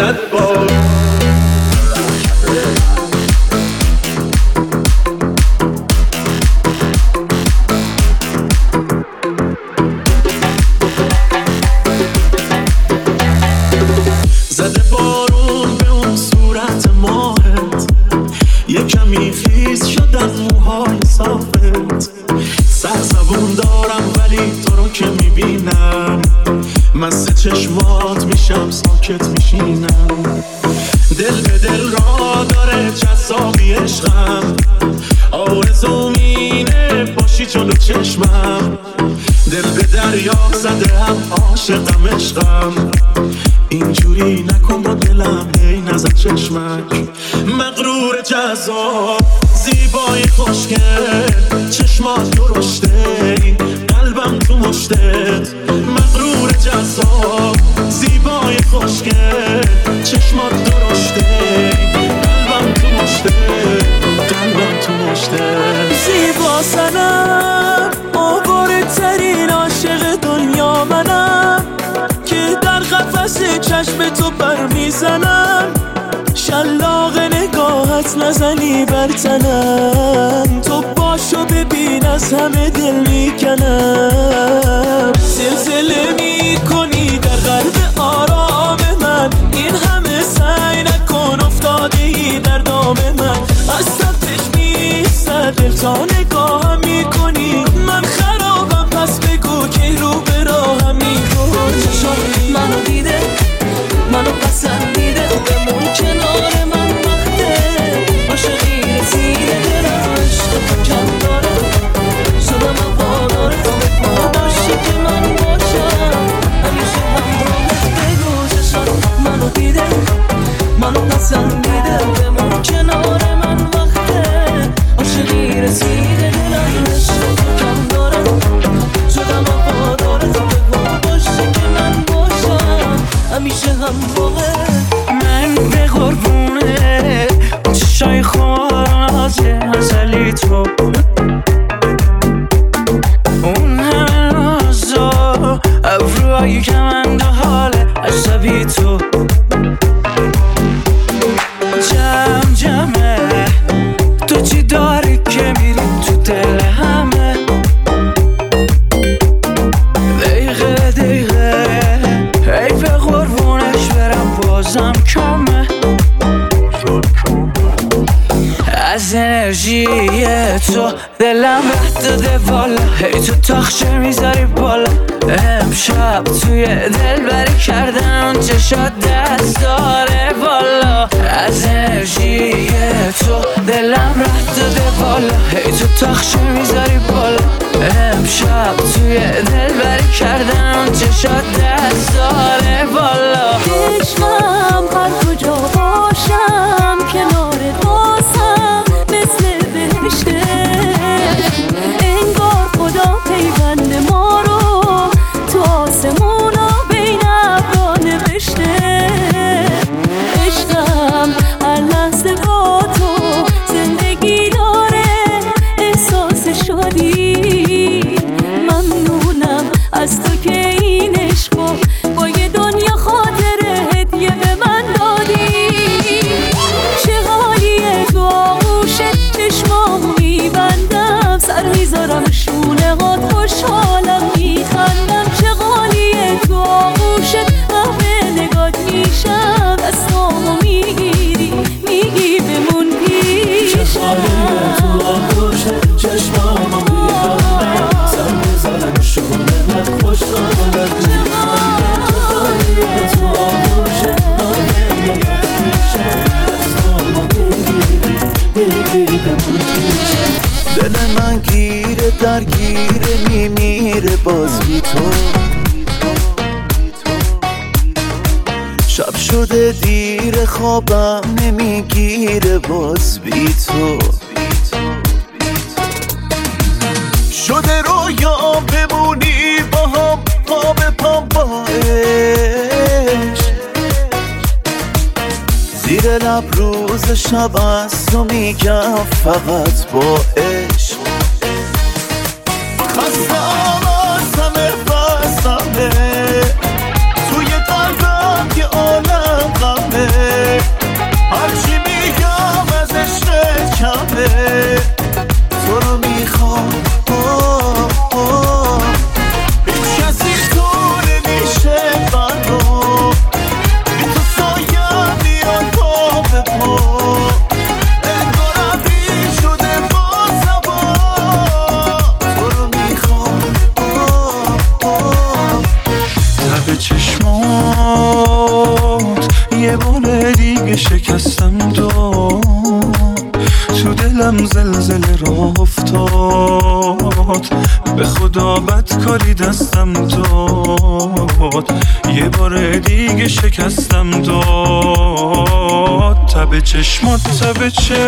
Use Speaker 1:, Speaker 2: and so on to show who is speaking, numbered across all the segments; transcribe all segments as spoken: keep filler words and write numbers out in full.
Speaker 1: صد بار. زده بارون به اون صورت ماهت، یه کمی خیس شدن موهای صافت. سرزبون دارم ولی تو رو که میبینم مست چشمات میشم ساکت میشینم. دل به دل را داره جذابی عشقم، آرزو مینه باشی جلو چشمم. دل به دریا زده هم عاشقم عشقم، اینجوری نکن با دلم هی نزد چشمک. مغرور جذاب زیبای خوشگل، چشمات درشته قلبم تو مشتت. مغرور جذاب زیبای خوشگل، چشمات درشته قلبم تو مشتت. قلبم تو مشتت.
Speaker 2: زیبا سنم آواره ترین عاشق دنیا منم، که در قفس چشم تو پر میزنم. شلاق نگاهت نزنی بر تنم، تو باشو ببین از همه دل میکنم. زلزله میکنی در قلب آرام من، این همه سعی نکن افتاده ای در دام من. از سمتش میسته دل تا نگاهم میکنی، من خرابم پس بگو که رو به راهم میکنی. چشم منو دیده منو پسندیده، بمون کنار من وقته عاشقی رسیده. دلم عشق کم داره شدم وفادار تو، باشی که من باشم همیشه همراهت. بگو چشم منو دیده منو پسندیده، بمون کنار من وقته عاشقی رسیده. دلم عشق کم داره شدم وفادار تو، بگو باشی که من باشم همیشه همراهت. من به قربونه چشای خوازه ازلی تو، اون همه نازا ابروهای کمند و حال عصبی تو. جمع جمعه تو چی داری که میری تو دل همه. دقیقه دقیقه ای به قربونش برم بازم کمه. از انرژی تو دلم رد داده والا، هی تو تاخچه میذاری بالا. امشب توی دل بری کردن اون چشات دست داره بالا. از انرژی تو دلم رد داده والا، هی تو تاخچه میذاری بالا. امشب توی دل بری کردن اون چشات دست داره بالا.
Speaker 3: عشقم هر کجا باشم کنارت باشم مثل بهشته. انگار خدا پیوند ما رو تو آسمونا بین ابرا نوشته. عشقم هر لحظه با تو زندگی داره احساس شادی. ممنونم از تو که این عشقو با یه دنیا خاطره هدیه به من دادی. چه حالیه تو آغوشت چشمامو میبندم، سر میذارم شونه هات خوشحالم میخندم. چه حالیه تو آغوشت همه نگات میشم، دستامو میگیری میگی بمون پیشم.
Speaker 2: چه حالیه تو آغوشت چشمامو میبندم، سر میذارم شونه هات خوشحالم میخندم.
Speaker 4: دل من گیره درگیره میمیره باز بی تو. شب شده دیر خوابم نمیگیره باز بی تو. شده رویا بمونی با هم پا به پا با عشق. زیر لب روز شب از تو میگم فقط با عشق. خستم از همه بستمه توی قلبم که عالم غمه.
Speaker 1: منزل راه افتاد، به خدا بدکاری دستم داد، یه بار دیگه شکستم داد. تب چشمات تب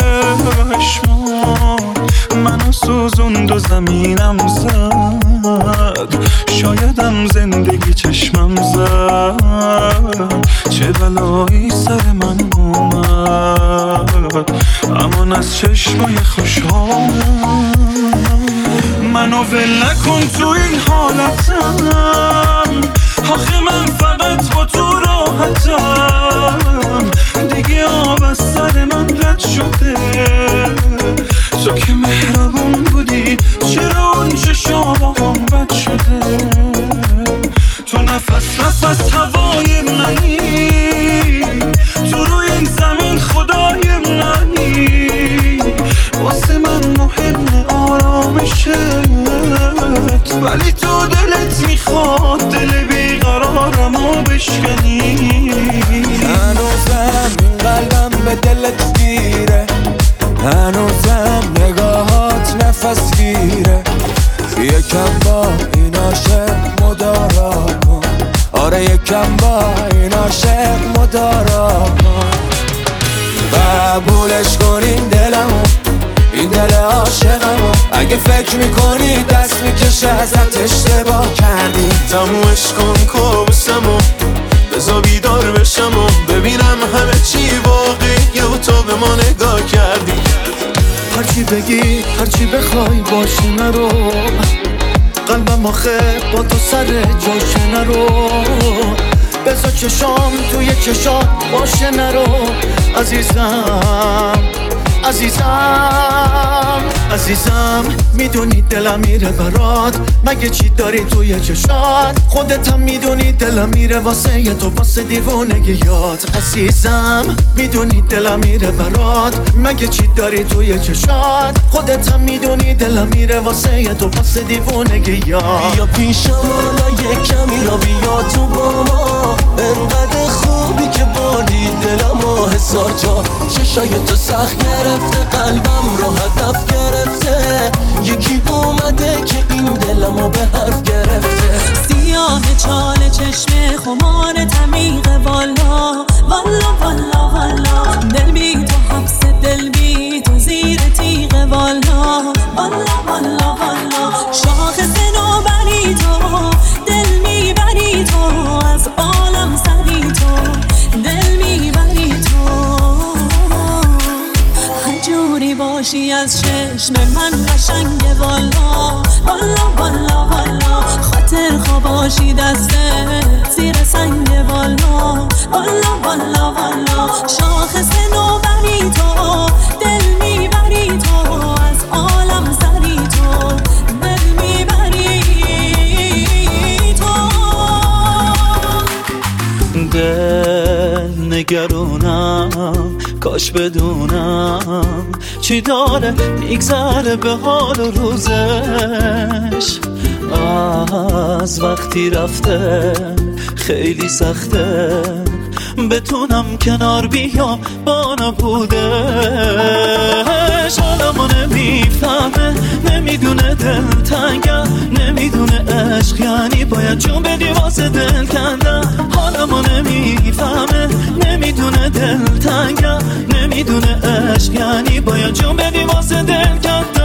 Speaker 1: چشمات منو سوزوند و زمینم زد، شایدم زندگی چشمم زد، چه بلایی سر من اومد، امان از چشمای خوشحالم. منو ول نکن تو این حالتم، آخه من فقط با تو راحتم، دیگه آب از سر من رد شده، تو که مهربون بودی چرا اون چشام هم بد شده. تو نفس نفس هوای منی، تو روی این زمین خدای منی، واسه من مهم آرامشت، ولی تو دلت میخواد دل بیقرارمو بشکنی.
Speaker 2: هنوزم این قلبم به دلت گیره، هنوزم نگاهات نفس گیره، یکم با این عاشق مدارا کن، آره یکم با این عاشق مدارا کن. قبولش کن این دلمو، این دل عاشقمو، اگه فکر میکنی دست میکشه ازت اشتباه کردی.
Speaker 1: تمومش کن کابوسمو، بذار بیدار بشم و ببینم همه چی واقعیه و تو به ما نگاه کردی. هرچی بگی هرچی بخوای باشه نرو، قلبم آخه با تو سر جاشه نرو، بذار چشام توی چشام باشه نرو. عزیزم عزیزم عزیزم میدونی دلم میره برات، مگه چی داری توی چشات، خودت هم میدونی دلم میره واسه یه تو، واسه دیوونگیات. عزیزم میدونی دلم میره برات، مگه چی داری توی چشات، خودت هم میدونی دلم میره واسه یه تو، واسه دیوونگیات.
Speaker 2: بیا پیشم حالا یک کمی را بیا تو با ما، انقدر خوبی که باری دلمو هزار جا، چشای تو سخت گرفته قلبم رو هدف گرفته، یکی اومده که این دلمو به حرف گرفته.
Speaker 3: سیاه چال چشم خمار تمیقه، والا والا والا والا، دل بی تو حبس دل بی تو زیر تیغه، والا والا والا والا، شاخ صنوبری تو دل میبری تو، از عالم سری تو دل میبری تو، هجوری باشی از چشم من قشنگه، والا والا والا والا، خاطر خواباشی دسته زیر سنگه، والا والا والا والا، شاخ صنوبری تو دل میبری تو، از عالم سری تو دل میبری تو.
Speaker 2: دل نگرونم کاش بدونم چی داره میگذره به حال و روزش، از وقتی رفته خیلی سخته بتونم کنار بیام با نبودش. حالمو نمیفهمه نمیدونه دلتنگم، نمیدونه عشق یعنی باید جون بدی واسه دل کندم. حالمو نمیفهمه نمیدونه دلتنگم، نمیدونه عشق یعنی باید جون بدی واسه دل کندم.